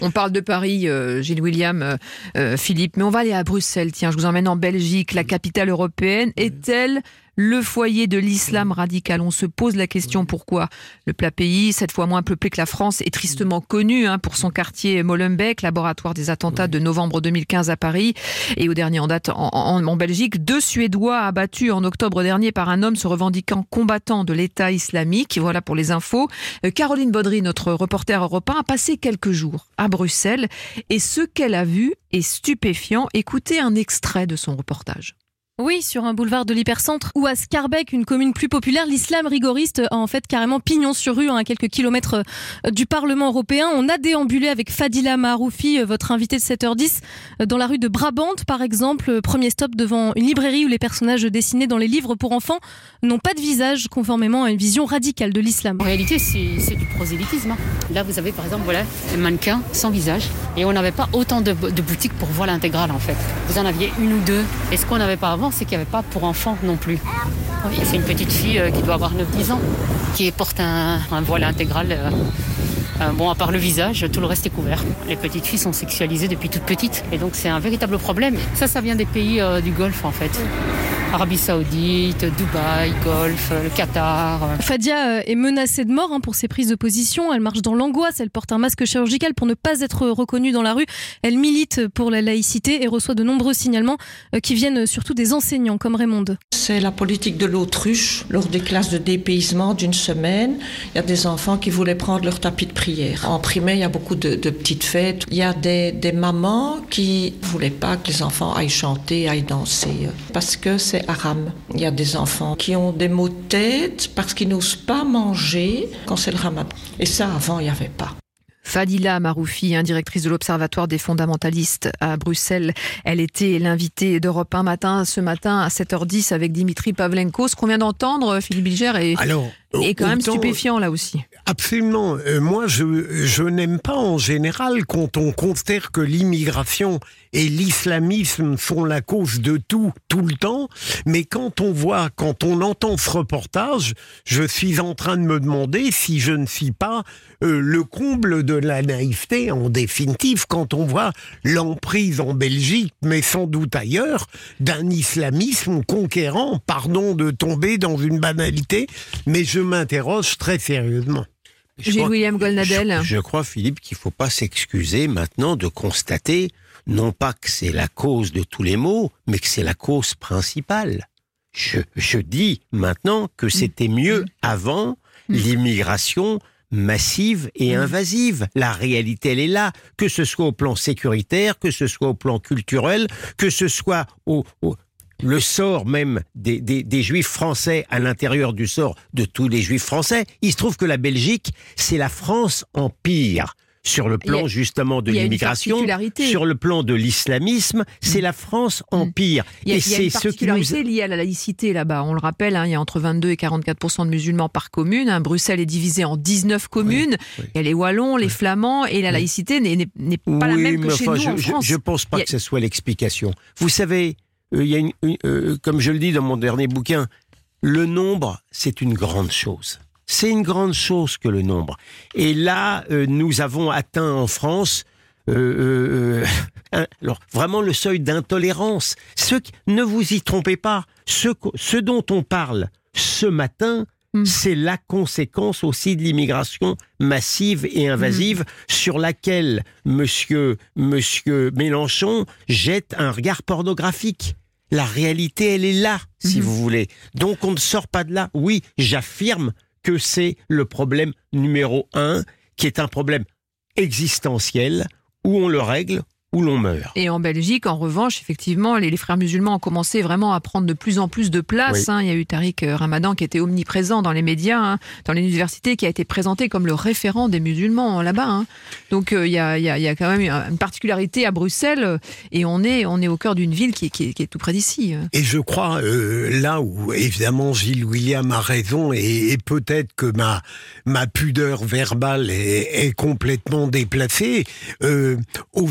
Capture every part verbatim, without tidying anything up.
On parle de Paris, euh, Gilles William, euh, euh, Philippe, mais on va aller à Bruxelles. Tiens, je vous emmène en Belgique. La capitale européenne est-elle le foyer de l'islam radical? On se pose la question pourquoi. Le plat pays, cette fois moins peuplé que la France, est tristement connu hein, pour son quartier Molenbeek, laboratoire des attentats de novembre deux mille quinze à Paris. Et au dernier en date en, en, en Belgique, deux Suédois abattus en octobre dernier par un homme se revendiquant combattant de l'État islamique. Voilà pour les infos. Euh, Caroline Baudry, notre reporter européen, a passé quelques jours à Bruxelles et ce qu'elle a vu est stupéfiant. Écoutez un extrait de son reportage. Oui, sur un boulevard de l'hypercentre ou à Schaerbeek, une commune plus populaire, l'islam rigoriste a en fait carrément pignon sur rue, hein, à quelques kilomètres du Parlement européen. On a déambulé avec Fadila Maharoufi, votre invité de sept heures dix, dans la rue de Brabant, par exemple. Premier stop devant une librairie où les personnages dessinés dans les livres pour enfants n'ont pas de visage, conformément à une vision radicale de l'islam. En réalité, c'est, c'est du prosélytisme. Là, vous avez par exemple voilà, un mannequin sans visage. Et on n'avait pas autant de, de boutiques pour voir l'intégrale, en fait. Vous en aviez une ou deux. Et ce qu'on n'avait pas avant, c'est qu'il n'y avait pas pour enfants non plus. C'est une petite fille euh, qui doit avoir neuf dix ans, qui porte un, un voile intégral. Euh, euh, bon, à part le visage, tout le reste est couvert. Les petites filles sont sexualisées depuis toutes petites. Et donc, c'est un véritable problème. Ça, ça vient des pays euh, du Golfe, en fait. Arabie Saoudite, Dubaï, Golfe, le Qatar. Fadia est menacée de mort hein, pour ses prises de position. Elle marche dans l'angoisse, elle porte un masque chirurgical pour ne pas être reconnue dans la rue. Elle milite pour la laïcité et reçoit de nombreux signalements qui viennent surtout des enseignants comme Raymond. C'est la politique de l'autruche. Lors des classes de dépaysement d'une semaine, il y a des enfants qui voulaient prendre leur tapis de prière. En primaire, il y a beaucoup de, de petites fêtes. Il y a des, des mamans qui ne voulaient pas que les enfants aillent chanter, aillent danser, parce que c'est haram. Il y a des enfants qui ont des maux de tête parce qu'ils n'osent pas manger quand c'est le ramadan. Et ça, avant, il n'y avait pas. Fadila Maharoufi, hein, directrice de l'Observatoire des fondamentalistes à Bruxelles. Elle était l'invitée d'Europe un matin, ce matin à sept heures dix avec Dimitri Pavlenko. Ce qu'on vient d'entendre, Philippe Bilger, est, Alors, est quand autant, même stupéfiant là aussi. Absolument. Euh, moi, je, je n'aime pas en général quand on considère que l'immigration et l'islamisme sont la cause de tout, tout le temps. Mais quand on voit, quand on entend ce reportage, je suis en train de me demander si je ne suis pas euh, le comble de la naïveté, en définitive, quand on voit l'emprise en Belgique, mais sans doute ailleurs, d'un islamisme conquérant. Pardon de tomber dans une banalité, mais je m'interroge très sérieusement. Gilles William Goldnadel. Je, je crois, Philippe, qu'il ne faut pas s'excuser maintenant de constater, non pas que c'est la cause de tous les maux, mais que c'est la cause principale. Je, je dis maintenant que c'était mieux avant l'immigration massive et invasive. La réalité, elle est là, que ce soit au plan sécuritaire, que ce soit au plan culturel, que ce soit au... au le sort même des, des, des juifs français à l'intérieur du sort de tous les juifs français. Il se trouve que la Belgique, c'est la France en pire. Sur le plan, justement, de l'immigration, sur le plan de l'islamisme, c'est la France en pire. Il y a, et il y a c'est une particularité ce qui nous... liée à la laïcité là-bas. On le rappelle, hein, il y a entre vingt-deux et quarante-quatre pour cent de musulmans par commune. Hein. Bruxelles est divisée en dix-neuf communes. Oui, oui. Il y a les Wallons, les oui. Flamands, et la oui. laïcité n'est, n'est, n'est pas oui, la même que chez enfin, nous je, en France. Je ne pense pas a... que ce soit l'explication. Vous savez, euh, il y a une, une, euh, comme je le dis dans mon dernier bouquin, le nombre, c'est une grande chose. C'est une grande chose que le nombre. Et là, euh, nous avons atteint en France euh, euh, un, alors, vraiment le seuil d'intolérance. Ce qui, ne vous y trompez pas, ce, ce dont on parle ce matin, mmh. c'est la conséquence aussi de l'immigration massive et invasive mmh. sur laquelle monsieur, monsieur Mélenchon jette un regard pornographique. La réalité, elle est là, si mmh. vous voulez. Donc on ne sort pas de là. Oui, j'affirme que c'est le problème numéro un, qui est un problème existentiel, où on le règle, où l'on meurt. Et en Belgique, en revanche, effectivement, les, les frères musulmans ont commencé vraiment à prendre de plus en plus de place. Oui. Hein. Il y a eu Tariq Ramadan qui était omniprésent dans les médias, hein, dans les universités, qui a été présenté comme le référent des musulmans là-bas. Hein. Donc euh, il y, a, il y, a, il y a quand même une particularité à Bruxelles, et on est, on est au cœur d'une ville qui, qui, qui est tout près d'ici. Et je crois, euh, là où évidemment Gilles William a raison, et, et peut-être que ma, ma pudeur verbale est, est complètement déplacée, euh, aujourd'hui,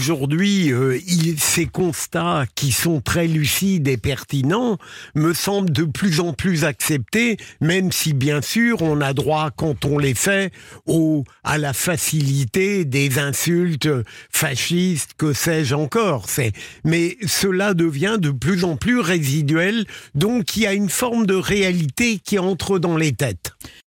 aujourd'hui, euh, il, ces constats qui sont très lucides et pertinents me semblent de plus en plus acceptés, même si bien sûr on a droit, quand on les fait, au, à la facilité des insultes fascistes, que sais-je encore. C'est, mais cela devient de plus en plus résiduel, donc il y a une forme de réalité qui entre dans les têtes.